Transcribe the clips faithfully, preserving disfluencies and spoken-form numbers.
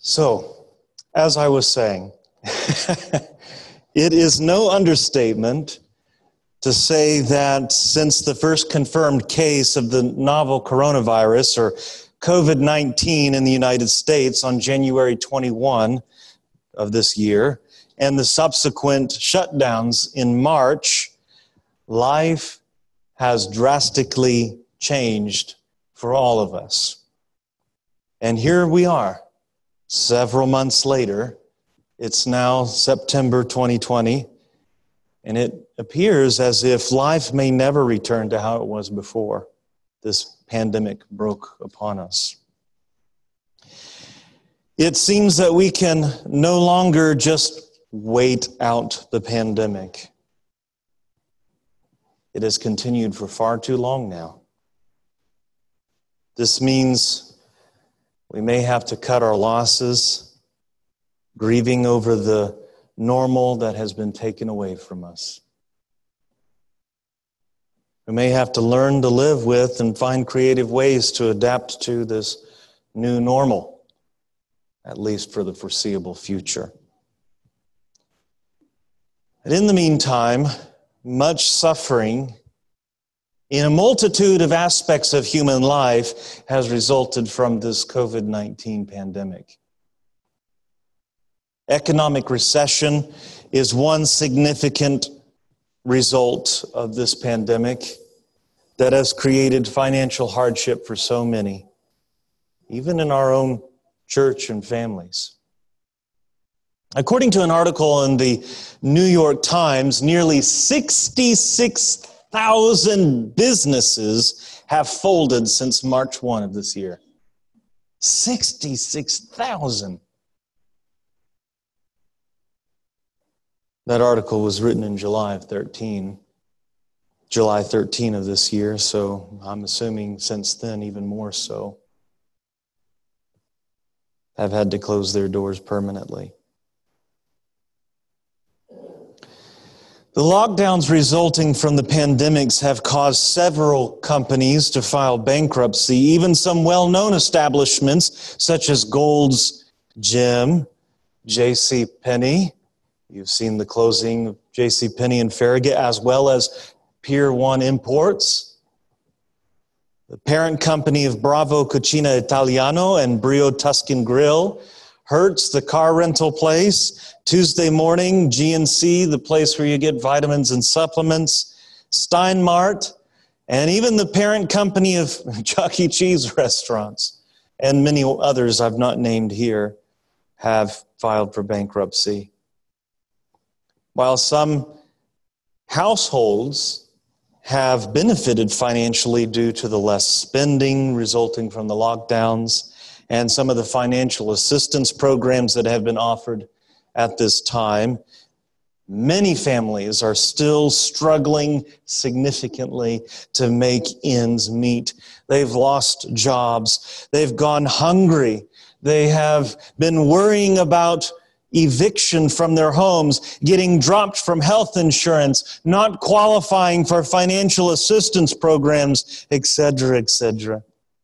So, as I was saying, it is no understatement to say that since the first confirmed case of the novel coronavirus, or COVID nineteen, in the United States on January twenty-first of this year, and the subsequent shutdowns in March, life has drastically changed for all of us. And here we are, several months later. It's now September twenty twenty, and it appears as if life may never return to how it was before this pandemic broke upon us. It seems that we can no longer just wait out the pandemic. It has continued for far too long now. This means we may have to cut our losses, grieving over the normal that has been taken away from us. We may have to learn to live with and find creative ways to adapt to this new normal, at least for the foreseeable future. And in the meantime, much suffering in a multitude of aspects of human life has resulted from this COVID nineteen pandemic. Economic recession is one significant result of this pandemic that has created financial hardship for so many, even in our own church and families. According to an article in the New York Times, nearly sixty-six thousand businesses have folded since March first of this year. sixty-six thousand. That article was written in July of thirteen, July thirteenth of this year, so I'm assuming since then even more so have had to close their doors permanently. The lockdowns resulting from the pandemics have caused several companies to file bankruptcy, even some well-known establishments such as Gold's Gym, J C Penney. You've seen the closing of J C Penney in Farragut, as well as Pier one Imports, the parent company of Bravo Cucina Italiano and Brio Tuscan Grill, Hertz, the car rental place, Tuesday Morning, G N C, the place where you get vitamins and supplements, Steinmart, and even the parent company of Chuck E. Cheese restaurants, and many others I've not named here, have filed for bankruptcy. While some households have benefited financially due to the less spending resulting from the lockdowns and some of the financial assistance programs that have been offered at this time, many families are still struggling significantly to make ends meet. They've lost jobs. They've gone hungry. They have been worrying about eviction from their homes, getting dropped from health insurance, not qualifying for financial assistance programs, et cetera, et cetera.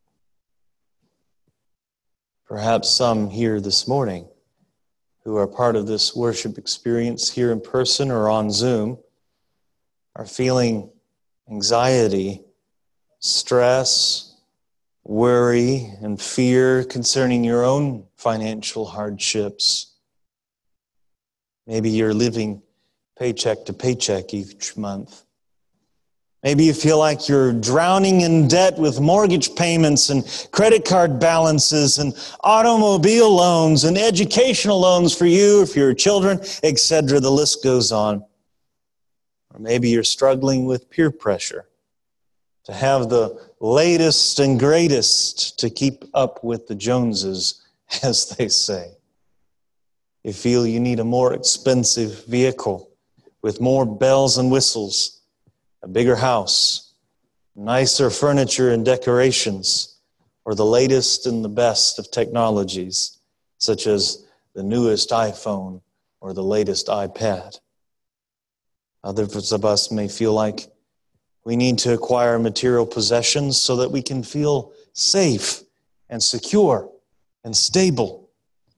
Perhaps some here this morning who are part of this worship experience here in person or on Zoom are feeling anxiety, stress, worry, and fear concerning your own financial hardships. Maybe you're living paycheck to paycheck each month. Maybe you feel like you're drowning in debt with mortgage payments and credit card balances and automobile loans and educational loans for you or for your children, et cetera. The list goes on. Or maybe you're struggling with peer pressure to have the latest and greatest to keep up with the Joneses, as they say. You feel you need a more expensive vehicle with more bells and whistles, a bigger house, nicer furniture and decorations, or the latest and the best of technologies, such as the newest iPhone or the latest iPad. Others of us may feel like we need to acquire material possessions so that we can feel safe and secure and stable.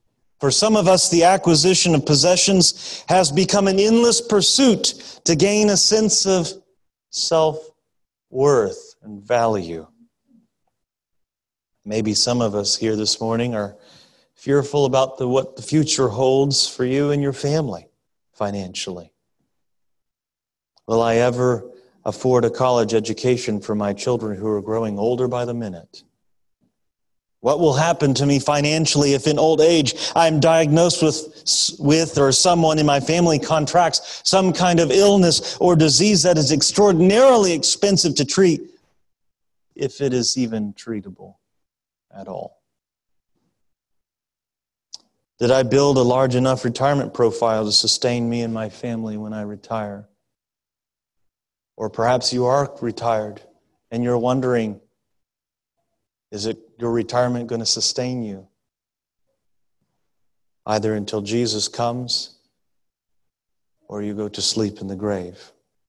For some of us, the acquisition of possessions has become an endless pursuit to gain a sense of self-worth and value. Maybe some of us here this morning are fearful about the, what the future holds for you and your family financially. Will I ever afford a college education for my children who are growing older by the minute? What will happen to me financially if in old age I'm diagnosed with, with or someone in my family contracts some kind of illness or disease that is extraordinarily expensive to treat, if it is even treatable at all? Did I build a large enough retirement profile to sustain me and my family when I retire? Or perhaps you are retired and you're wondering, is it your retirement going to sustain you? Either until Jesus comes or you go to sleep in the grave.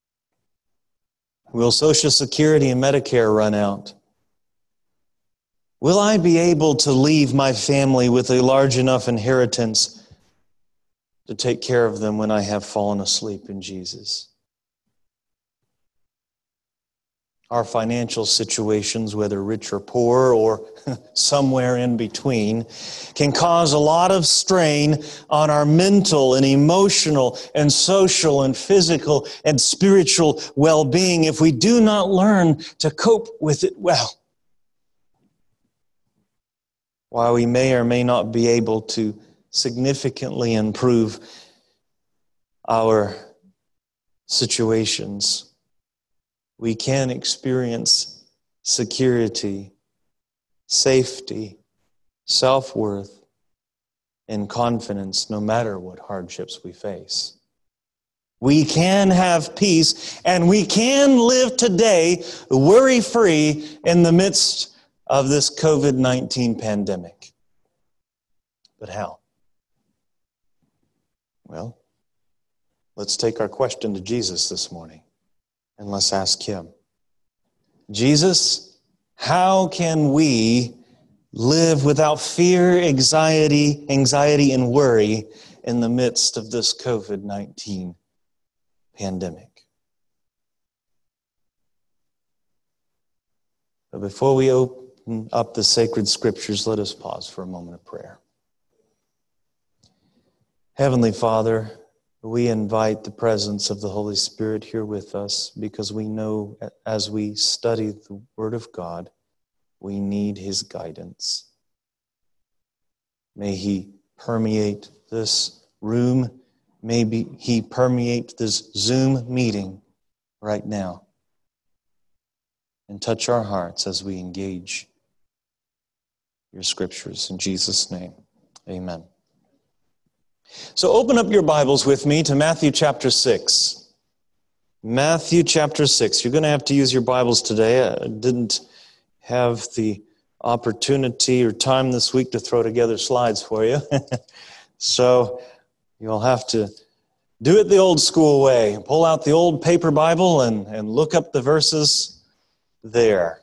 Will Social Security and Medicare run out? Will I be able to leave my family with a large enough inheritance to take care of them when I have fallen asleep in Jesus? Our financial situations, whether rich or poor or somewhere in between, can cause a lot of strain on our mental and emotional and social and physical and spiritual well-being if we do not learn to cope with it well. While we may or may not be able to significantly improve our situations, we can experience security, safety, self-worth, and confidence no matter what hardships we face. We can have peace, and we can live today worry-free in the midst of this covid nineteen pandemic. But how? Well, let's take our question to Jesus this morning. And let's ask him, Jesus, how can we live without fear, anxiety, anxiety, and worry in the midst of this covid nineteen pandemic? But before we open up the sacred scriptures, let us pause for a moment of prayer. Heavenly Father, we invite the presence of the Holy Spirit here with us because we know as we study the Word of God, we need His guidance. May He permeate this room. May He permeate this Zoom meeting right now and touch our hearts as we engage your scriptures. In Jesus' name, amen. So open up your Bibles with me to Matthew chapter six. Matthew chapter six. You're going to have to use your Bibles today. I didn't have the opportunity or time this week to throw together slides for you. So you'll have to do it the old school way. Pull out the old paper Bible and, and look up the verses there.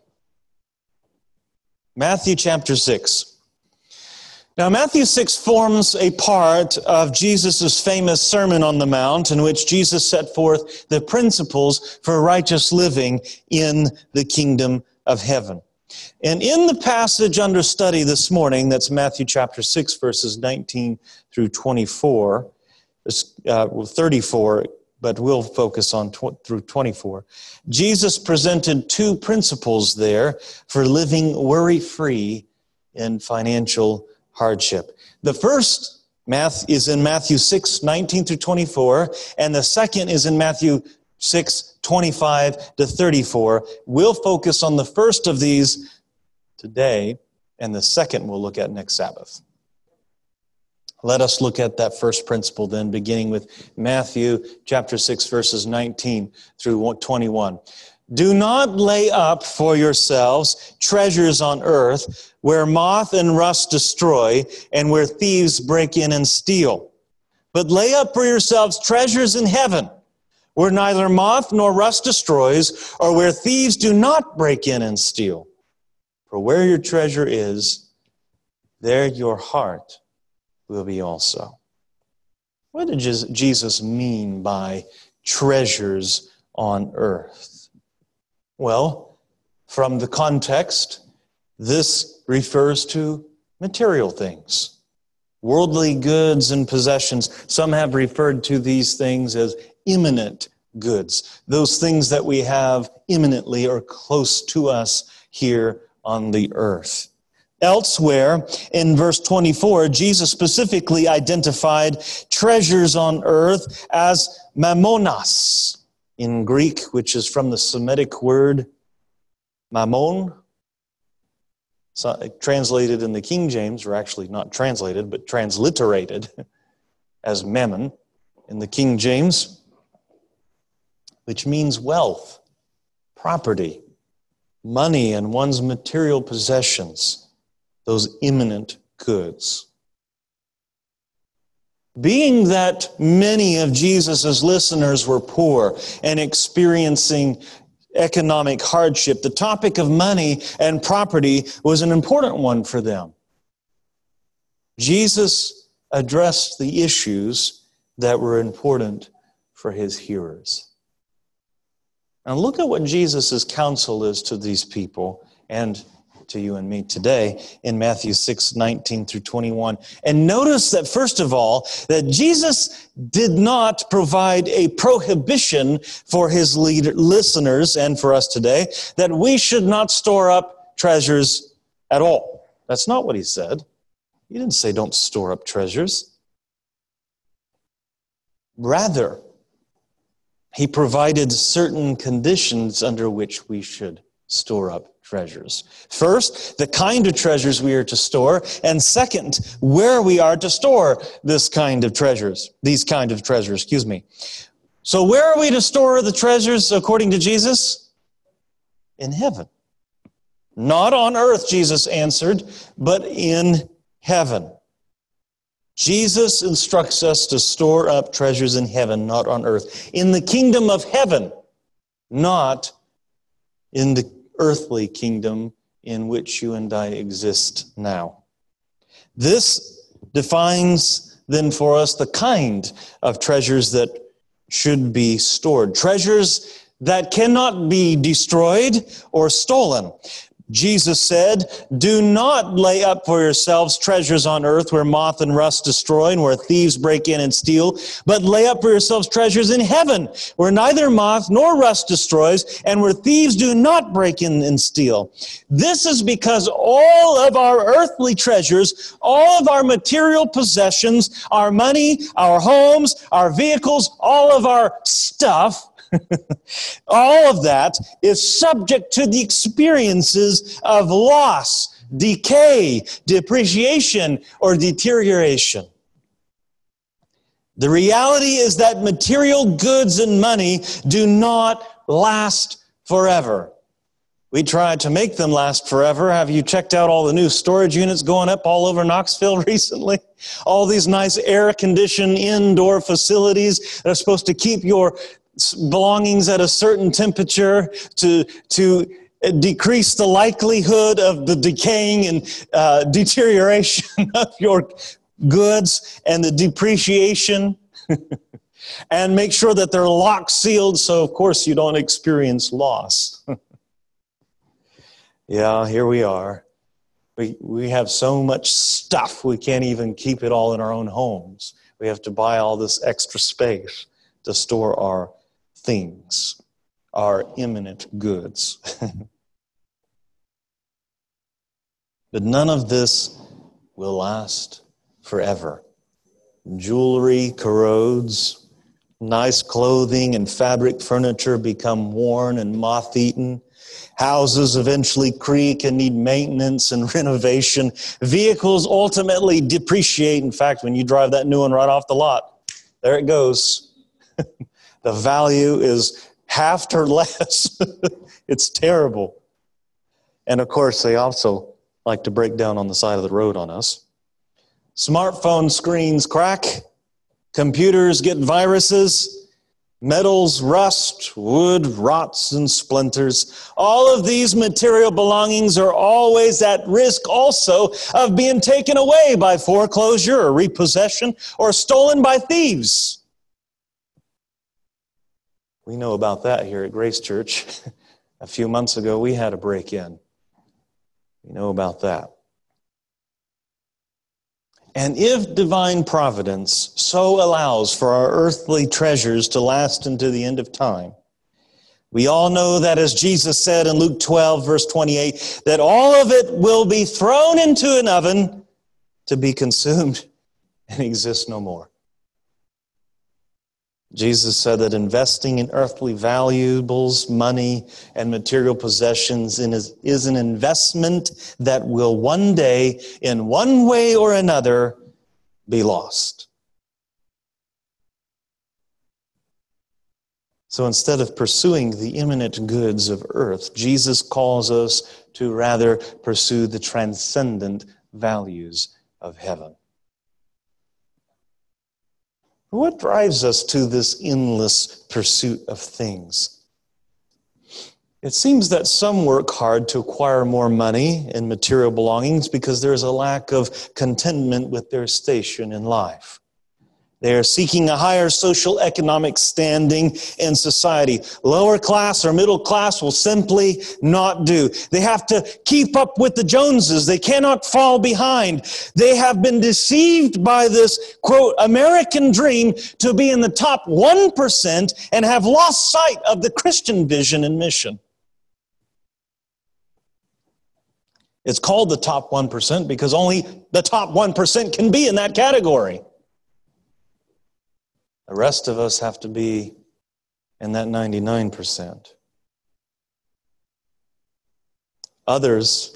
Matthew chapter six. Now, Matthew six forms a part of Jesus' famous Sermon on the Mount in which Jesus set forth the principles for righteous living in the kingdom of heaven. And in the passage under study this morning, that's Matthew chapter six, verses nineteen through twenty-four, uh, well, thirty-four, but we'll focus on tw- through twenty-four. Jesus presented two principles there for living worry-free in financial hardship. The first math is in Matthew six, nineteen through twenty-four, and the second is in Matthew six, twenty-five to thirty-four. We'll focus on the first of these today, and the second we'll look at next Sabbath. Let us look at that first principle then, beginning with Matthew chapter six, verses nineteen through twenty-one. Do not lay up for yourselves treasures on earth where moth and rust destroy and where thieves break in and steal. But lay up for yourselves treasures in heaven where neither moth nor rust destroys or where thieves do not break in and steal. For where your treasure is, there your heart will be also. What did Jesus mean by treasures on earth? Well, from the context, this refers to material things, worldly goods and possessions. Some have referred to these things as imminent goods, those things that we have imminently or close to us here on the earth. Elsewhere, in verse twenty-four, Jesus specifically identified treasures on earth as mammonas in Greek, which is from the Semitic word mammon. So, translated in the King James, or actually not translated, but transliterated as mammon in the King James, which means wealth, property, money, and one's material possessions, those imminent goods. Being that many of Jesus' listeners were poor and experiencing economic hardship, the topic of money and property was an important one for them. Jesus addressed the issues that were important for his hearers. Now look at what Jesus' counsel is to these people and to you and me today in Matthew six, nineteen through twenty-one. And notice that, first of all, that Jesus did not provide a prohibition for his leader, listeners and for us today that we should not store up treasures at all. That's not what he said. He didn't say don't store up treasures. Rather, he provided certain conditions under which we should store up treasures. First, the kind of treasures we are to store, and second, where we are to store this kind of treasures, these kind of treasures, excuse me. So where are we to store the treasures according to Jesus? In heaven. Not on earth, Jesus answered, but in heaven. Jesus instructs us to store up treasures in heaven, not on earth. In the kingdom of heaven, not in the earthly kingdom in which you and I exist now. This defines then for us the kind of treasures that should be stored. Treasures that cannot be destroyed or stolen. Jesus said, do not lay up for yourselves treasures on earth where moth and rust destroy and where thieves break in and steal, but lay up for yourselves treasures in heaven where neither moth nor rust destroys and where thieves do not break in and steal. This is because all of our earthly treasures, all of our material possessions, our money, our homes, our vehicles, all of our stuff, all of that is subject to the experiences of loss, decay, depreciation, or deterioration. The reality is that material goods and money do not last forever. We tried to make them last forever. Have you checked out all the new storage units going up all over Knoxville recently? All these nice air-conditioned indoor facilities that are supposed to keep your belongings at a certain temperature to to decrease the likelihood of the decaying and uh, deterioration of your goods and the depreciation, and make sure that they're lock sealed so of course you don't experience loss. Yeah, here we are. We we have so much stuff we can't even keep it all in our own homes. We have to buy all this extra space to store our things, our imminent goods. But none of this will last forever. Jewelry corrodes, nice clothing and fabric furniture become worn and moth-eaten. Houses eventually creak and need maintenance and renovation. Vehicles ultimately depreciate. In fact, when you drive that new one right off the lot, there it goes. The value is half or less. It's terrible. And of course, they also like to break down on the side of the road on us. Smartphone screens crack. Computers get viruses. Metals rust, wood rots and splinters. All of these material belongings are always at risk also of being taken away by foreclosure or repossession or stolen by thieves. We know about that here at Grace Church. A few months ago, we had a break-in. We know about that. And if divine providence so allows for our earthly treasures to last into the end of time, we all know that, as Jesus said in Luke twelve, verse twenty-eight, that all of it will be thrown into an oven to be consumed and exist no more. Jesus said that investing in earthly valuables, money, and material possessions is an investment that will one day, in one way or another, be lost. So instead of pursuing the imminent goods of earth, Jesus calls us to rather pursue the transcendent values of heaven. What drives us to this endless pursuit of things? It seems that some work hard to acquire more money and material belongings because there is a lack of contentment with their station in life. They are seeking a higher social economic standing in society. Lower class or middle class will simply not do. They have to keep up with the Joneses. They cannot fall behind. They have been deceived by this, quote, American dream to be in the top one percent and have lost sight of the Christian vision and mission. It's called the top one percent because only the top one percent can be in that category. The rest of us have to be in that ninety-nine percent. Others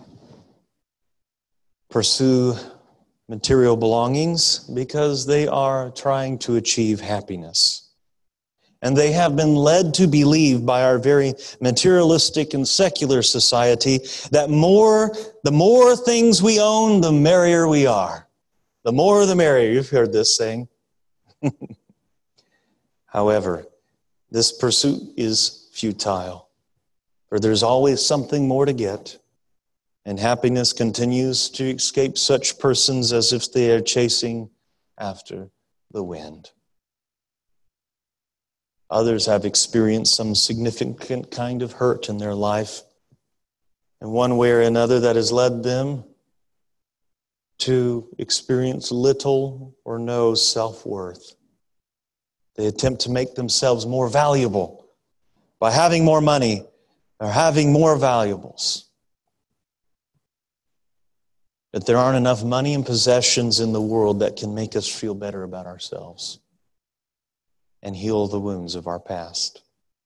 pursue material belongings because they are trying to achieve happiness. And they have been led to believe by our very materialistic and secular society that more, the more things we own, the merrier we are. The more the merrier. You've heard this saying. However, this pursuit is futile, for there's always something more to get, and happiness continues to escape such persons as if they are chasing after the wind. Others have experienced some significant kind of hurt in their life, in one way or another that has led them to experience little or no self-worth. They attempt to make themselves more valuable by having more money or having more valuables. But there aren't enough money and possessions in the world that can make us feel better about ourselves and heal the wounds of our past.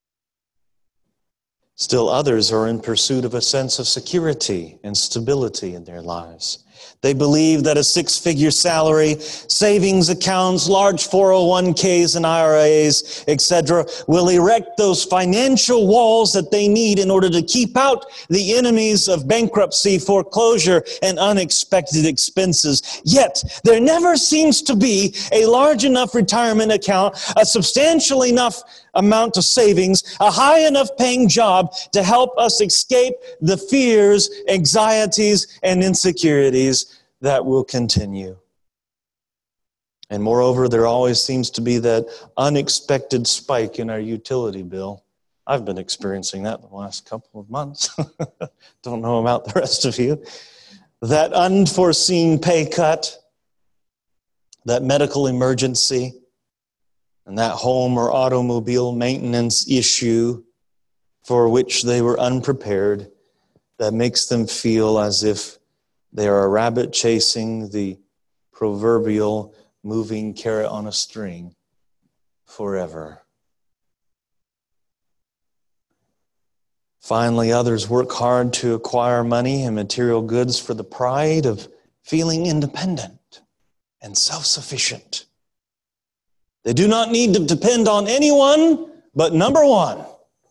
Still others are in pursuit of a sense of security and stability in their lives. They believe that a six-figure salary, savings accounts, large four oh one k's and I R As, et cetera, will erect those financial walls that they need in order to keep out the enemies of bankruptcy, foreclosure, and unexpected expenses. Yet, there never seems to be a large enough retirement account, a substantial enough amount of savings, a high enough paying job to help us escape the fears, anxieties, and insecurities that will continue. And moreover, there always seems to be that unexpected spike in our utility bill. I've been experiencing that the last couple of months. Don't know about the rest of you. That unforeseen pay cut, that medical emergency, and that home or automobile maintenance issue for which they were unprepared, that makes them feel as if they are a rabbit chasing the proverbial moving carrot on a string forever. Finally, others work hard to acquire money and material goods for the pride of feeling independent and self-sufficient. They do not need to depend on anyone but number one.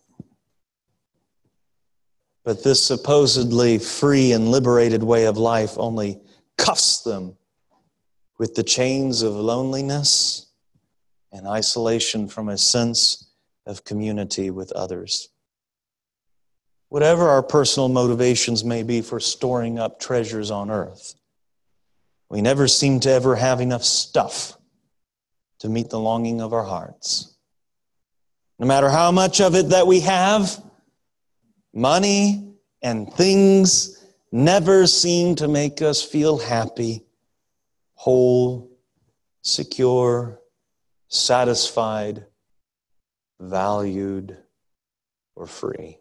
But this supposedly free and liberated way of life only cuffs them with the chains of loneliness and isolation from a sense of community with others. Whatever our personal motivations may be for storing up treasures on earth, we never seem to ever have enough stuff to meet the longing of our hearts. No matter how much of it that we have, money and things never seem to make us feel happy, whole, secure, satisfied, valued, or free.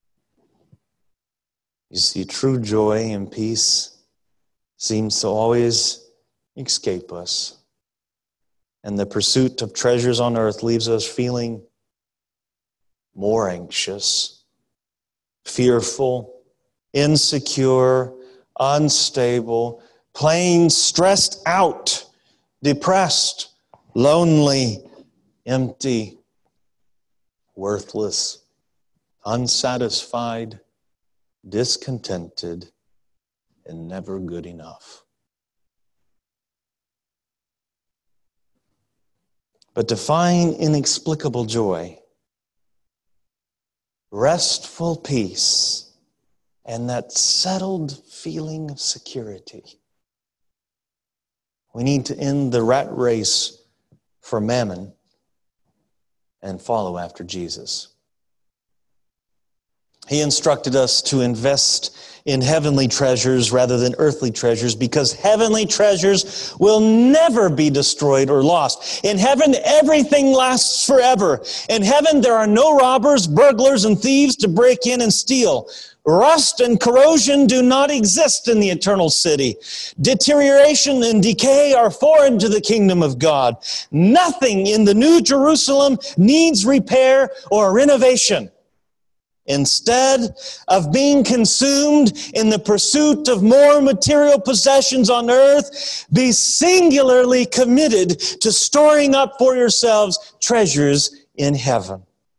You see, true joy and peace seems to always escape us. And the pursuit of treasures on earth leaves us feeling more anxious, fearful, insecure, unstable, plain stressed out, depressed, lonely, empty, worthless, unsatisfied, discontented, and never good enough. But to find inexplicable joy, restful peace, and that settled feeling of security, we need to end the rat race for mammon and follow after Jesus. He instructed us to invest in heavenly treasures rather than earthly treasures, because heavenly treasures will never be destroyed or lost. In heaven, everything lasts forever. In heaven, there are no robbers, burglars, and thieves to break in and steal. Rust and corrosion do not exist in the eternal city. Deterioration and decay are foreign to the kingdom of God. Nothing in the New Jerusalem needs repair or renovation. Instead of being consumed in the pursuit of more material possessions on earth, be singularly committed to storing up for yourselves treasures in heaven.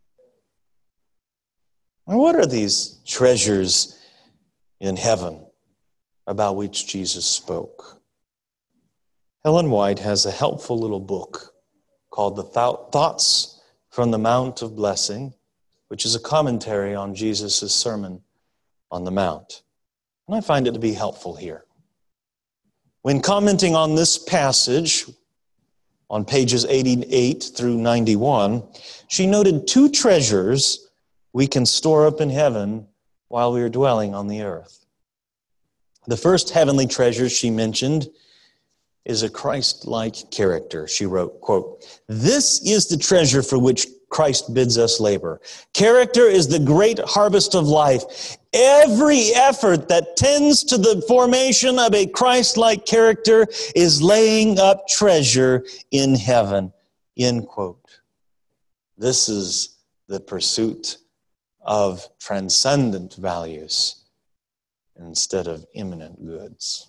And what are these treasures in heaven about which Jesus spoke? Ellen White has a helpful little book called The Thoughts from the Mount of Blessing, which is a commentary on Jesus' Sermon on the Mount. And I find it to be helpful here. When commenting on this passage, on pages eighty-eight through ninety-one, she noted two treasures we can store up in heaven while we are dwelling on the earth. The first heavenly treasure she mentioned is a Christ-like character. She wrote, quote, "This is the treasure for which Christ bids us labor. Character is the great harvest of life. Every effort that tends to the formation of a Christ-like character is laying up treasure in heaven." End quote. This is the pursuit of transcendent values instead of imminent goods.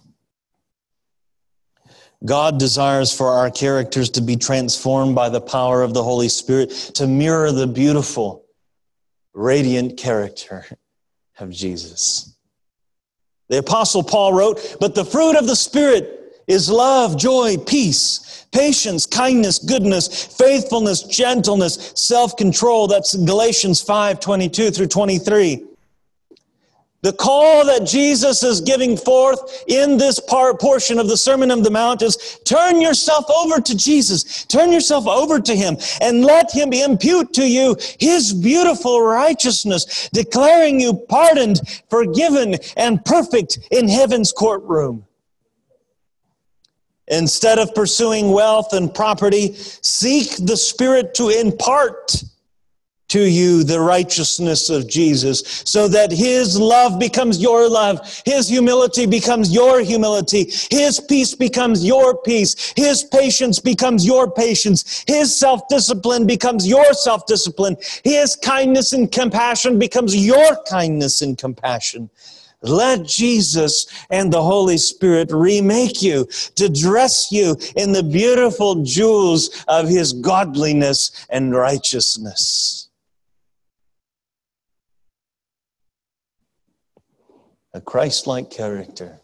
God desires for our characters to be transformed by the power of the Holy Spirit to mirror the beautiful, radiant character of Jesus. The Apostle Paul wrote, "But the fruit of the Spirit is love, joy, peace, patience, kindness, goodness, faithfulness, gentleness, self-control." That's Galatians five, twenty-two through twenty-three. The call that Jesus is giving forth in this part, portion of the Sermon on the Mount is turn yourself over to Jesus. Turn yourself over to Him and let Him impute to you His beautiful righteousness, declaring you pardoned, forgiven, and perfect in heaven's courtroom. Instead of pursuing wealth and property, seek the Spirit to impart to you the righteousness of Jesus, so that His love becomes your love, His humility becomes your humility, His peace becomes your peace, His patience becomes your patience, His self-discipline becomes your self-discipline, His kindness and compassion becomes your kindness and compassion. Let Jesus and the Holy Spirit remake you, to dress you in the beautiful jewels of His godliness and righteousness. A Christ-like character.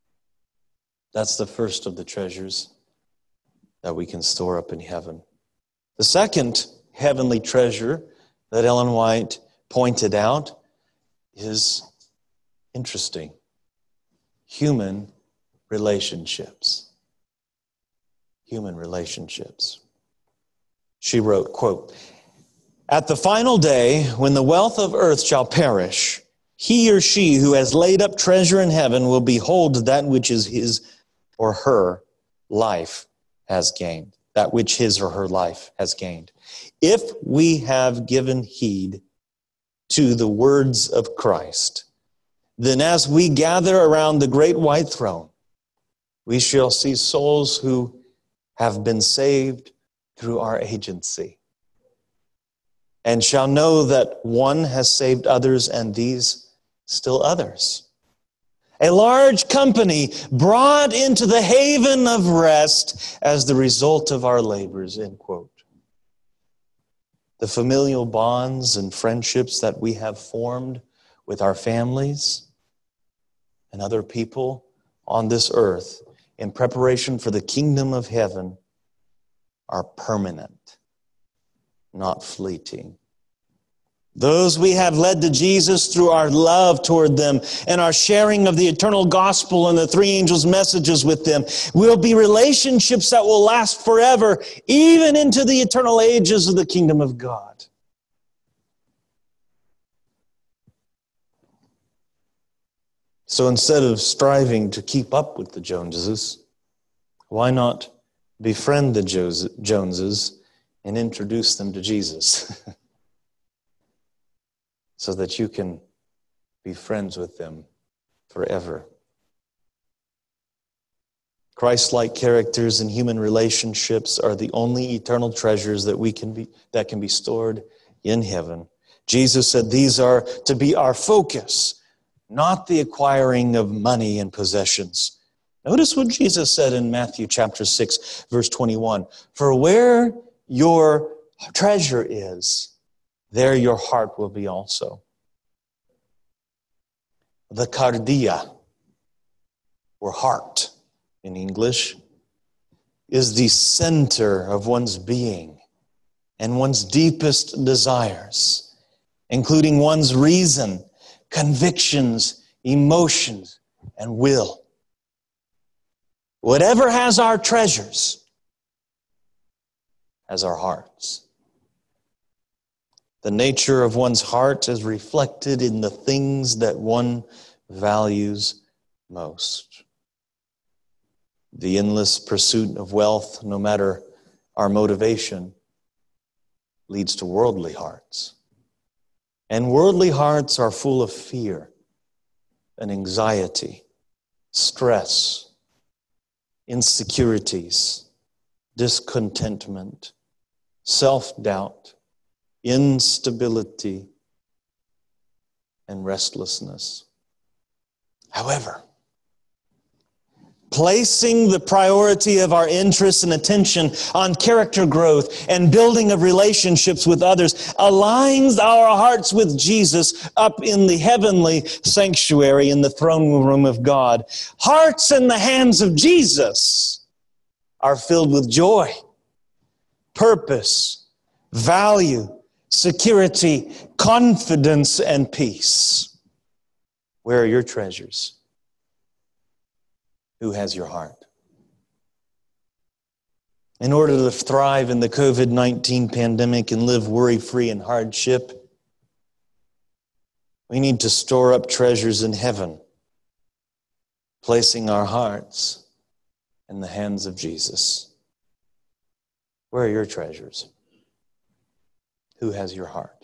That's the first of the treasures that we can store up in heaven. The second heavenly treasure that Ellen White pointed out is interesting. Human relationships. Human relationships. She wrote, quote, "At the final day, when the wealth of earth shall perish, he or she who has laid up treasure in heaven will behold that which is his or her life has gained. That which his or her life has gained. If we have given heed to the words of Christ, then as we gather around the great white throne, we shall see souls who have been saved through our agency, and shall know that one has saved others, and these still others. A large company brought into the haven of rest as the result of our labors," end quote. The familial bonds and friendships that we have formed with our families and other people on this earth in preparation for the kingdom of heaven are permanent, not fleeting. Those we have led to Jesus through our love toward them and our sharing of the eternal gospel and the three angels' messages with them will be relationships that will last forever, even into the eternal ages of the kingdom of God. So instead of striving to keep up with the Joneses, why not befriend the Joneses and introduce them to Jesus so that you can be friends with them forever? Christ-like characters in human relationships are the only eternal treasures that we can be that can be stored in heaven. Jesus said these are to be our focus, not the acquiring of money and possessions. Notice what Jesus said in Matthew chapter six, verse twenty-one. "For where your treasure is, there your heart will be also." The cardia, or heart in English, is the center of one's being and one's deepest desires, including one's reason, convictions, emotions, and will. Whatever has our treasures has our hearts. The nature of one's heart is reflected in the things that one values most. The endless pursuit of wealth, no matter our motivation, leads to worldly hearts. And worldly hearts are full of fear and anxiety, stress, insecurities, discontentment, self-doubt, instability, and restlessness. However, placing the priority of our interest and attention on character growth and building of relationships with others aligns our hearts with Jesus up in the heavenly sanctuary in the throne room of God. Hearts in the hands of Jesus are filled with joy, purpose, value, security, confidence, and peace. Where are your treasures? Who has your heart? In order to thrive in the covid nineteen pandemic and live worry-free in hardship, we need to store up treasures in heaven, placing our hearts in the hands of Jesus. Where are your treasures? Who has your heart?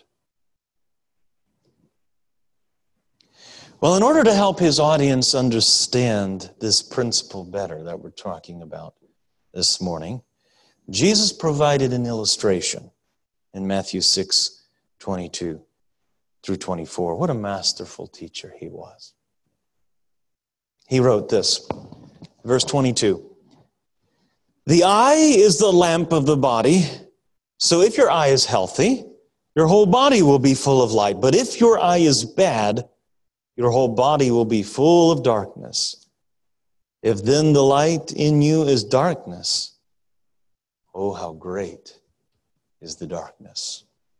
Well, in order to help his audience understand this principle better that we're talking about this morning, Jesus provided an illustration in Matthew six, twenty-two through twenty-four. What a masterful teacher he was. He wrote this, verse twenty-two. "The eye is the lamp of the body, so if your eye is healthy, your whole body will be full of light. But if your eye is bad, your whole body will be full of darkness. If then the light in you is darkness, oh, how great is the darkness.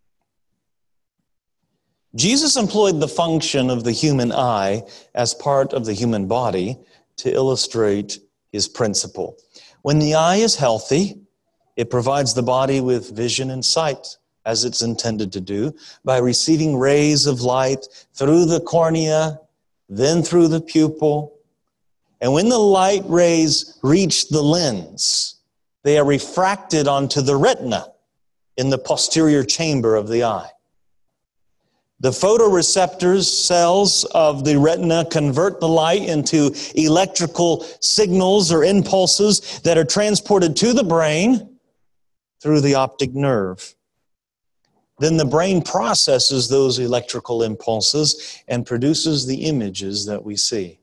Jesus employed the function of the human eye as part of the human body to illustrate his principle. When the eye is healthy, it provides the body with vision and sight, as it's intended to do, by receiving rays of light through the cornea, then through the pupil. And when the light rays reach the lens, they are refracted onto the retina in the posterior chamber of the eye. The photoreceptors cells of the retina convert the light into electrical signals or impulses that are transported to the brain through the optic nerve. Then the brain processes those electrical impulses and produces the images that we see.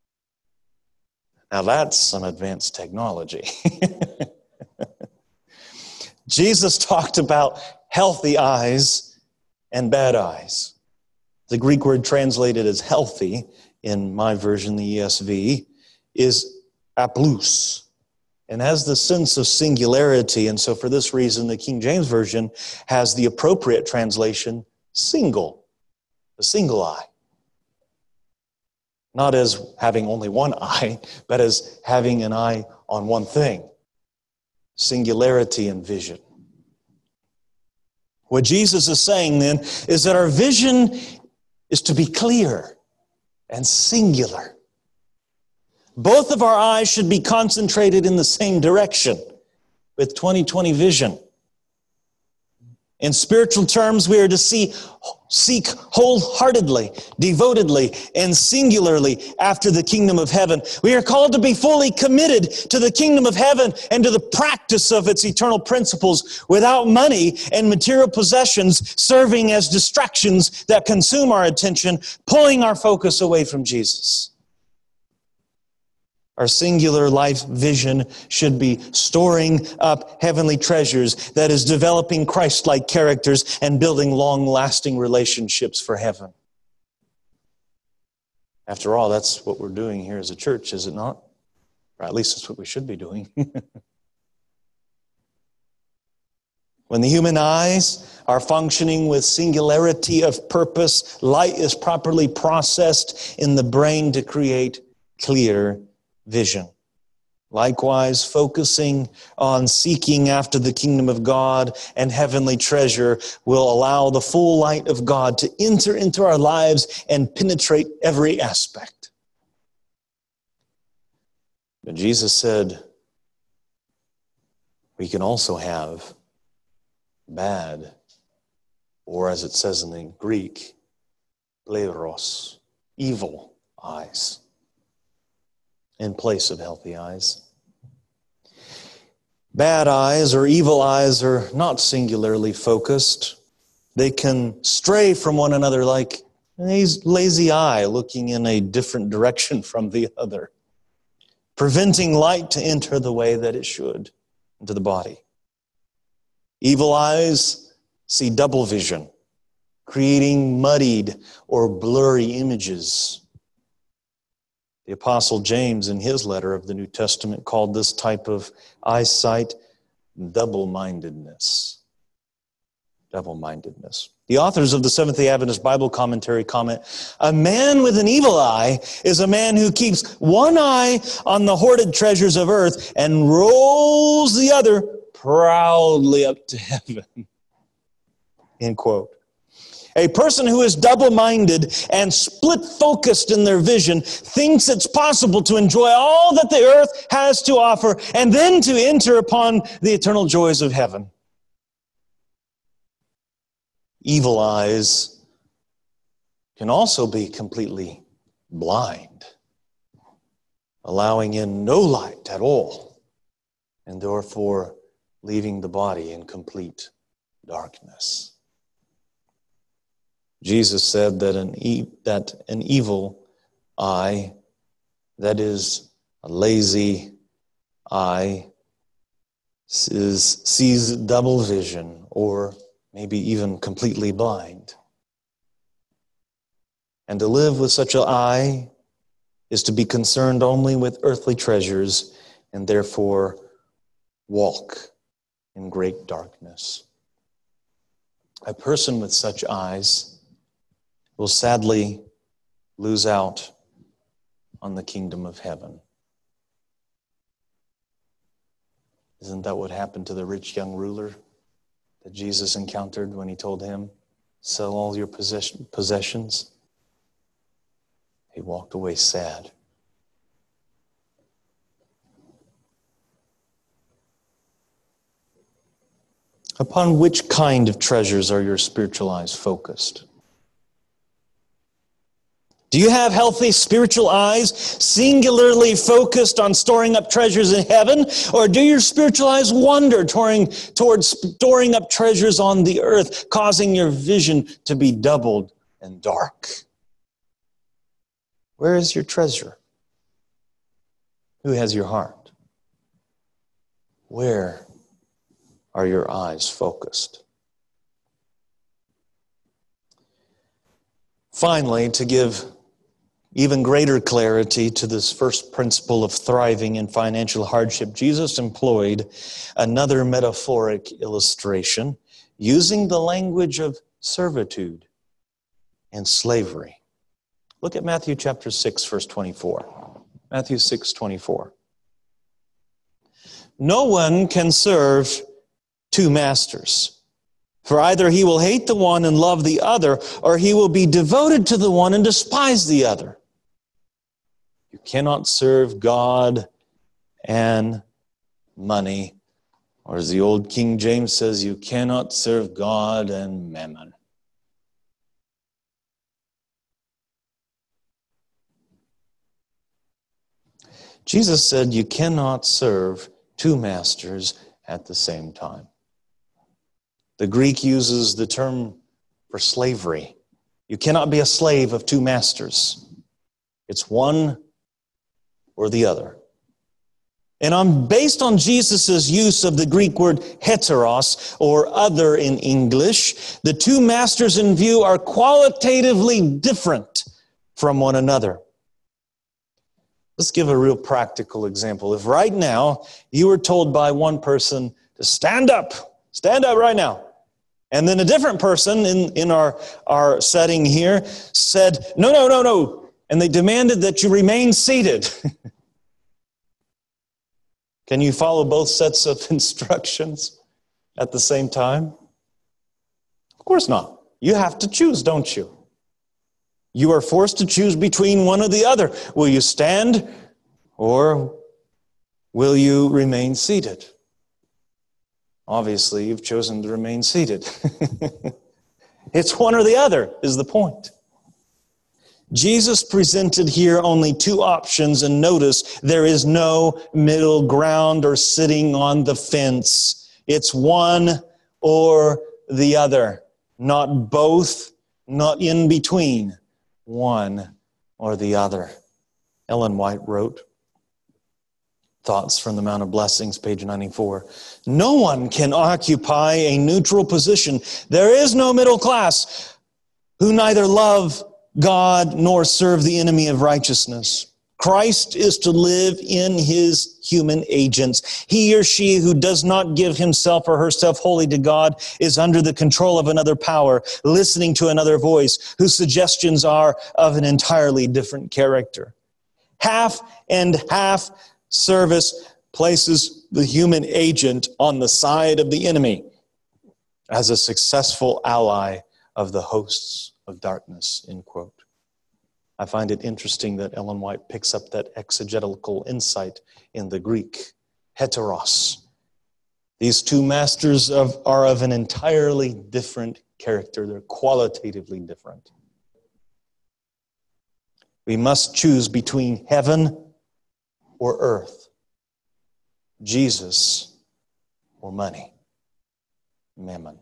Now that's some advanced technology. Jesus talked about healthy eyes and bad eyes. The Greek word translated as healthy, in my version, the E S V, is aplous, and has the sense of singularity. And so for this reason, the King James Version has the appropriate translation, single, a single eye. Not as having only one eye, but as having an eye on one thing. Singularity in vision. What Jesus is saying then is that our vision is to be clear and singular. Both of our eyes should be concentrated in the same direction with twenty twenty vision. In spiritual terms, we are to see, seek wholeheartedly, devotedly, and singularly after the kingdom of heaven. We are called to be fully committed to the kingdom of heaven and to the practice of its eternal principles without money and material possessions serving as distractions that consume our attention, pulling our focus away from Jesus. Our singular life vision should be storing up heavenly treasures, that is, developing Christ-like characters and building long-lasting relationships for heaven. After all, that's what we're doing here as a church, is it not? Or at least that's what we should be doing. When the human eyes are functioning with singularity of purpose, light is properly processed in the brain to create clear vision. Likewise, focusing on seeking after the kingdom of God and heavenly treasure will allow the full light of God to enter into our lives and penetrate every aspect. But Jesus said, we can also have bad, or as it says in the Greek, pleiros, evil eyes, in place of healthy eyes. Bad eyes or evil eyes are not singularly focused. They can stray from one another like a lazy eye looking in a different direction from the other, preventing light to enter the way that it should into the body. Evil eyes see double vision, creating muddied or blurry images. The Apostle James, in his letter of the New Testament, called this type of eyesight double-mindedness. Double-mindedness. The authors of the Seventh-day Adventist Bible Commentary comment, a man with an evil eye is a man who keeps one eye on the hoarded treasures of earth and rolls the other proudly up to heaven. End quote. A person who is double-minded and split-focused in their vision thinks it's possible to enjoy all that the earth has to offer and then to enter upon the eternal joys of heaven. Evil eyes can also be completely blind, allowing in no light at all, and therefore leaving the body in complete darkness. Jesus said that an, e- that an evil eye, that is a lazy eye, is, sees double vision or maybe even completely blind. And to live with such an eye is to be concerned only with earthly treasures and therefore walk in great darkness. A person with such eyes will sadly lose out on the kingdom of heaven. Isn't that what happened to the rich young ruler that Jesus encountered when he told him, sell all your possession, possessions? He walked away sad. Upon which kind of treasures are your spiritual eyes focused? Do you have healthy spiritual eyes, singularly focused on storing up treasures in heaven? Or do your spiritual eyes wander towards storing up treasures on the earth, causing your vision to be doubled and dark? Where is your treasure? Who has your heart? Where are your eyes focused? Finally, to give even greater clarity to this first principle of thriving in financial hardship, Jesus employed another metaphoric illustration using the language of servitude and slavery. Look at Matthew chapter six, verse twenty-four. Matthew six, twenty-four. No one can serve two masters. For either he will hate the one and love the other, or he will be devoted to the one and despise the other. You cannot serve God and money. Or as the old King James says, you cannot serve God and mammon. Jesus said you cannot serve two masters at the same time. The Greek uses the term for slavery. You cannot be a slave of two masters. It's one or the other. And on, based on Jesus' use of the Greek word heteros, or other in English, the two masters in view are qualitatively different from one another. Let's give a real practical example. If right now you were told by one person to stand up, stand up right now, and then a different person in, in our, our setting here said, no, no, no, no, and they demanded that you remain seated. Can you follow both sets of instructions at the same time? Of course not. You have to choose, don't you? You are forced to choose between one or the other. Will you stand or will you remain seated? Obviously, you've chosen to remain seated. It's one or the other is the point. Jesus presented here only two options, and notice there is no middle ground or sitting on the fence. It's one or the other, not both, not in between, one or the other. Ellen White wrote, Thoughts from the Mount of Blessings, page ninety-four. No one can occupy a neutral position. There is no middle class who neither love God nor serve the enemy of righteousness. Christ is to live in his human agents. He or she who does not give himself or herself wholly to God is under the control of another power, listening to another voice, whose suggestions are of an entirely different character. Half and half service places the human agent on the side of the enemy as a successful ally of the hosts of darkness, end quote. I find it interesting that Ellen White picks up that exegetical insight in the Greek, heteros. These two masters of, are of an entirely different character. They're qualitatively different. We must choose between heaven or earth, Jesus or money, mammon.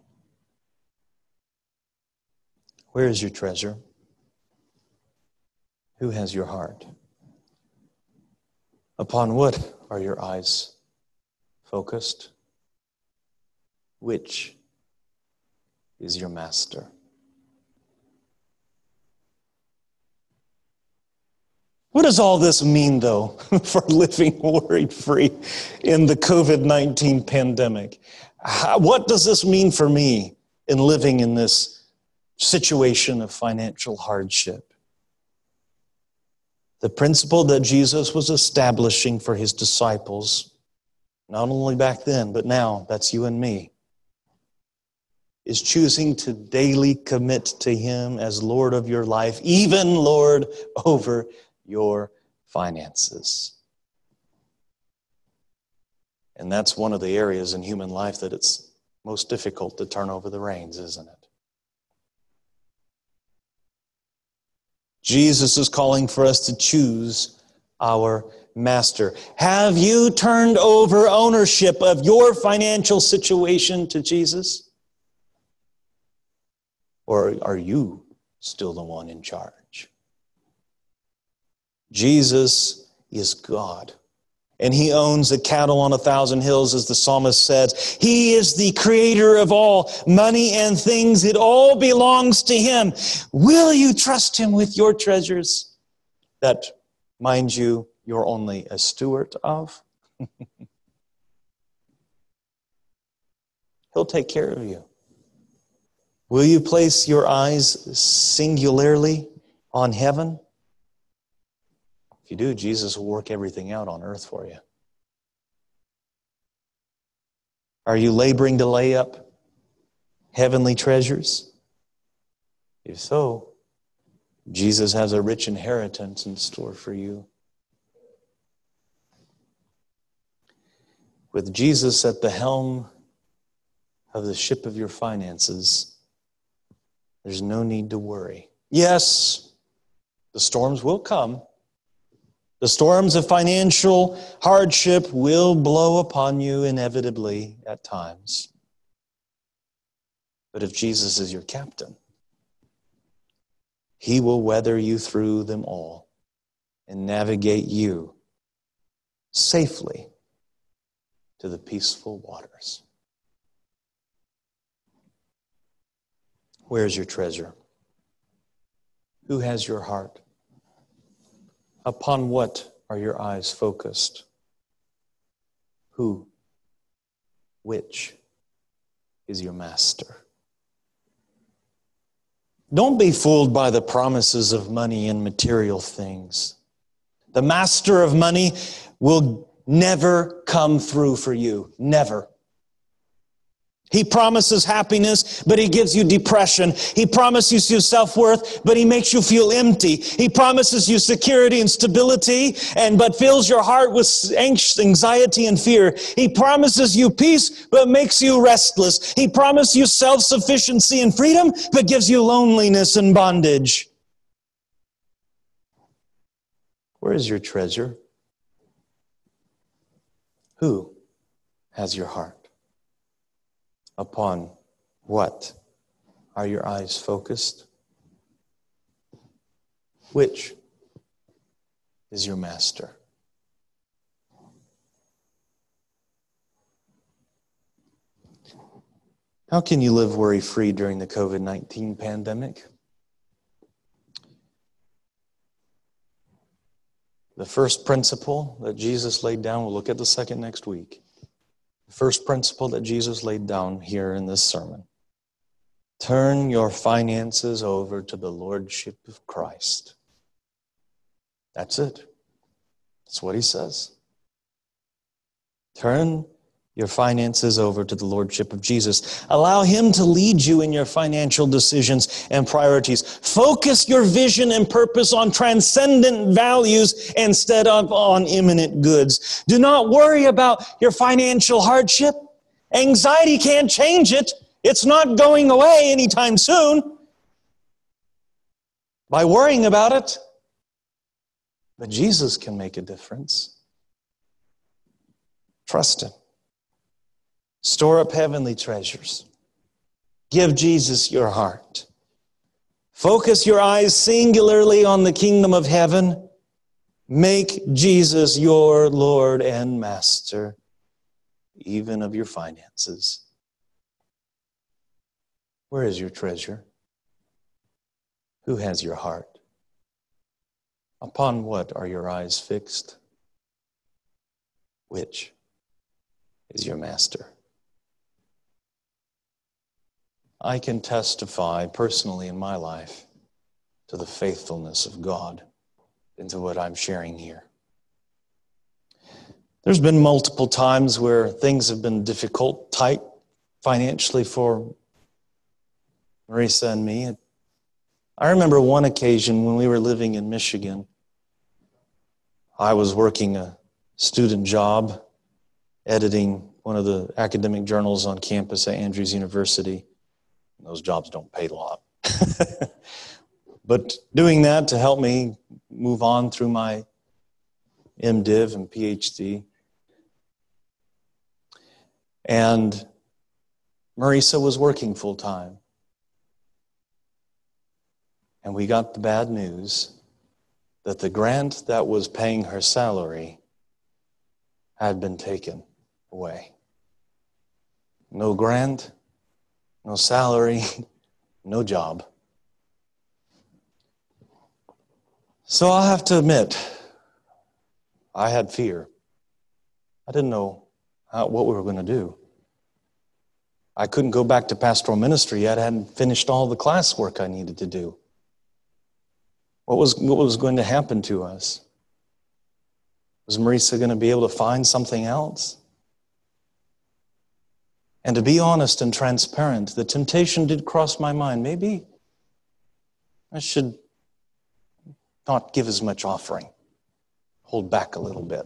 Where is your treasure? Who has your heart? Upon what are your eyes focused? Which is your master? What does all this mean, though, for living worry-free in the covid nineteen pandemic? How, what does this mean for me in living in this situation of financial hardship. The principle that Jesus was establishing for his disciples, not only back then, but now, that's you and me, is choosing to daily commit to him as Lord of your life, even Lord over your finances. And that's one of the areas in human life that it's most difficult to turn over the reins, isn't it? Jesus is calling for us to choose our master. Have you turned over ownership of your financial situation to Jesus? Or are you still the one in charge? Jesus is God. And he owns the cattle on a thousand hills, as the psalmist says. He is the creator of all money and things. It all belongs to him. Will you trust him with your treasures that, mind you, you're only a steward of? He'll take care of you. Will you place your eyes singularly on heaven? If you do, Jesus will work everything out on earth for you. Are you laboring to lay up heavenly treasures? If so, Jesus has a rich inheritance in store for you. With Jesus at the helm of the ship of your finances, there's no need to worry. Yes, the storms will come. The storms of financial hardship will blow upon you inevitably at times. But if Jesus is your captain, he will weather you through them all and navigate you safely to the peaceful waters. Where's your treasure? Who has your heart? Upon what are your eyes focused? Who, which is your master? Don't be fooled by the promises of money and material things. The master of money will never come through for you. Never. He promises happiness, but he gives you depression. He promises you self-worth, but he makes you feel empty. He promises you security and stability, and but fills your heart with anxiety and fear. He promises you peace, but makes you restless. He promises you self-sufficiency and freedom, but gives you loneliness and bondage. Where is your treasure? Who has your heart? Upon what are your eyes focused? Which is your master? How can you live worry-free during the covid nineteen pandemic? The first principle that Jesus laid down, we'll look at the second next week. The first principle that Jesus laid down here in this sermon. Turn your finances over to the Lordship of Christ. That's it. That's what he says. Turn your finances over to the Lordship of Jesus. Allow him to lead you in your financial decisions and priorities. Focus your vision and purpose on transcendent values instead of on imminent goods. Do not worry about your financial hardship. Anxiety can't change it. It's not going away anytime soon by worrying about it. But Jesus can make a difference. Trust him. Store up heavenly treasures. Give Jesus your heart. Focus your eyes singularly on the kingdom of heaven. Make Jesus your Lord and Master, even of your finances. Where is your treasure? Who has your heart? Upon what are your eyes fixed? Which is your master? I can testify personally in my life to the faithfulness of God into what I'm sharing here. There's been multiple times where things have been difficult, tight financially for Marisa and me. I remember one occasion when we were living in Michigan. I was working a student job, editing one of the academic journals on campus at Andrews University. Those jobs don't pay a lot. But doing that to help me move on through my MDiv and PhD. And Marisa was working full time. And we got the bad news that the grant that was paying her salary had been taken away. No grant, no salary, no job. So I'll have to admit, I had fear. I didn't know how, what we were going to do. I couldn't go back to pastoral ministry yet. I hadn't finished all the classwork I needed to do. What was, what was going to happen to us? Was Marisa going to be able to find something else? And to be honest and transparent, the temptation did cross my mind. Maybe I should not give as much offering. Hold back a little bit.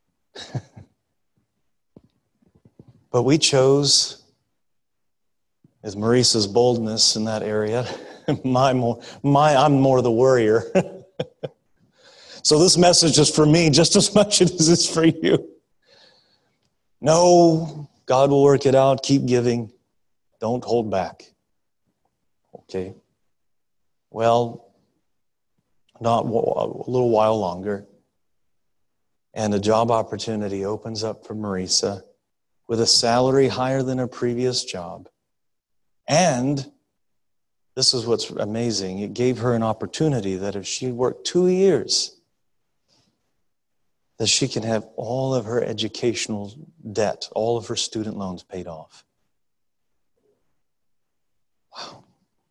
But we chose, with Marisa's boldness in that area, my more, my I'm more the worrier. So this message is for me just as much as it's for you. No, God will work it out. Keep giving. Don't hold back. Okay. Well, not a little while longer, and a job opportunity opens up for Marisa with a salary higher than her previous job. And this is what's amazing. It gave her an opportunity that if she worked two years, that she can have all of her educational debt, all of her student loans paid off. Wow.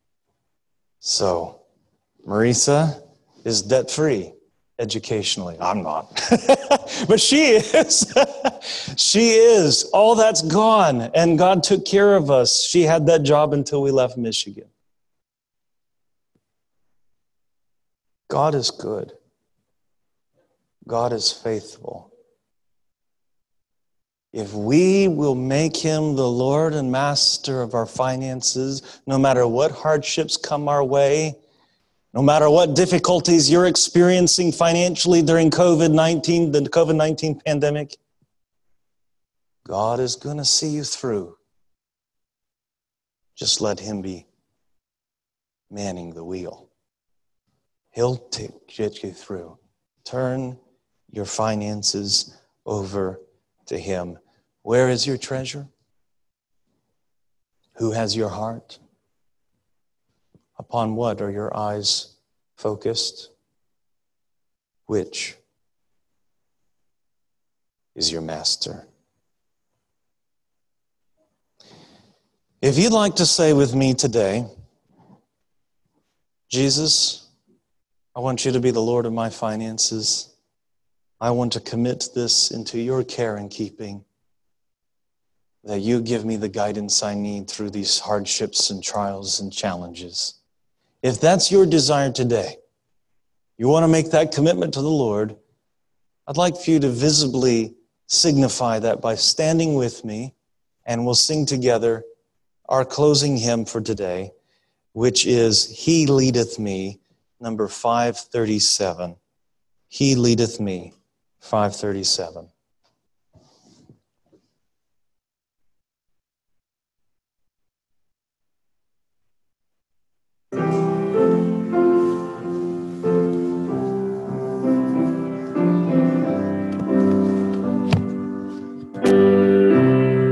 So, Marisa is debt-free educationally. I'm not. But she is. She is. All that's gone. And God took care of us. She had that job until we left Michigan. God is good. God is faithful. If we will make him the Lord and master of our finances, no matter what hardships come our way, no matter what difficulties you're experiencing financially during COVID nineteen, the COVID nineteen pandemic, God is going to see you through. Just let him be manning the wheel. He'll take, get you through. Turn your finances over to him. Where is your treasure? Who has your heart? Upon what are your eyes focused? Which is your master? If you'd like to say with me today, Jesus, I want you to be the Lord of my finances. I want to commit this into your care and keeping, that you give me the guidance I need through these hardships and trials and challenges. If that's your desire today, you want to make that commitment to the Lord, I'd like for you to visibly signify that by standing with me, and we'll sing together our closing hymn for today, which is He Leadeth Me, number five thirty-seven. He Leadeth Me, five thirty-seven.